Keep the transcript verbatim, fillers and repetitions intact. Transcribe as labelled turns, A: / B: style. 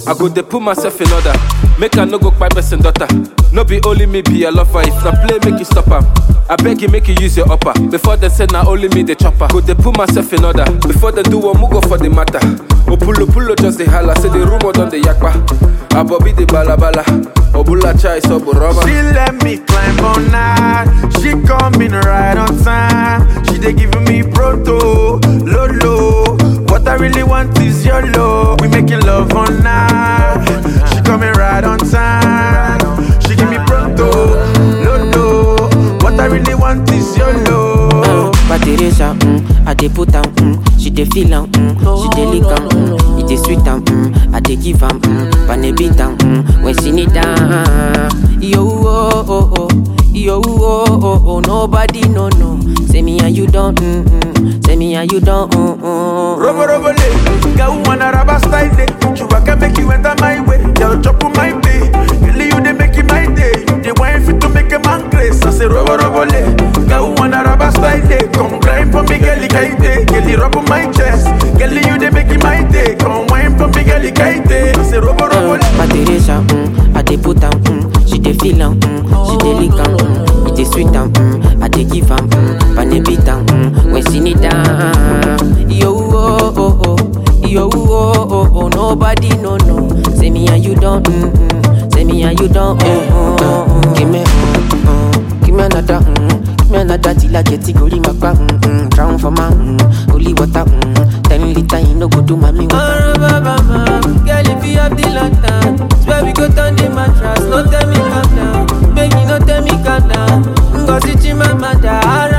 A: I go dey put myself in order. Make I no go kpai person daughter. No be only me be a lover. If na play, make you stop am. I beg you, make you use your upper. Before they say na only me the chopper. Go dey put myself in order. Before they do one, go for the matter. Opulo pulo just the holla. Say the rumor done the yakpa. Abobi the balabala. Obula chai so buroma.
B: She let me climb on night. She coming right on time. She dey giving me proto, lolo. What I really want is your love. We making love on night. She coming right on time. She give me proto, lolo. What I really want is your love.
C: But Teresa, mm, I dey put am, mm, she dey feel am, mm, she dey lick am, mm, it dey sweet am, mm, I dey give am, mm, pane beat am, mm, when she need am. Yo oh oh oh, yo oh oh oh, nobody no no. Say me and you don't, mm, mm, say me and you don't, mm, mm.
B: Robo robo le, girl wanna rubber style day. You can make you enter my way, girl chop on my day. Girl you dey make it my day, you dey wine fit to make a man grace. I say robo robo le, girl wanna rubber style day. Come grind for me, girl kite, girl rub on my chest. Girl you dey make it my day, come wine for me, girl kite. I say robo robo le.
C: But Teresa, mm, I dey put am, mm, she dey feel am, mm, she dey lick am, mm, it dey sweet am, mm, I dey give am, mm, pane beat am, mm, when she need am. Yo oh oh oh, yo oh oh oh, nobody no no. Say me and you don't, mm, mm, say me and you don't, mm, mm, mm. Give me, mm, mm, give me another, mm, give me another till I get it go my back, mm, mm, drown for my, mm, holy water, mm, ten liter you no go do mommy water.
D: Girl, if you have the lantern, swear we go turn the mattress. No tell me calm down, baby, no tell me calm down. Cause it's in my matter.